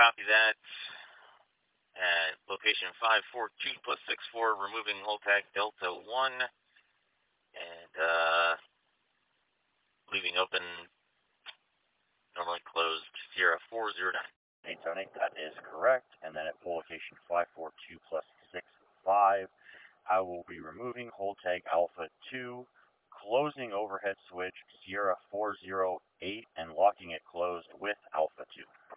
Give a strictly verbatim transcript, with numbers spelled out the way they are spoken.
copy that. At location five four two plus six four, removing hold tag Delta one, and uh, leaving open normally closed Sierra four zero nine. eight seven eight, that is correct. And then at pole location five four two plus six five, I will be removing hold tag Alpha two, closing overhead switch Sierra four zero eight, and locking it closed with Alpha two.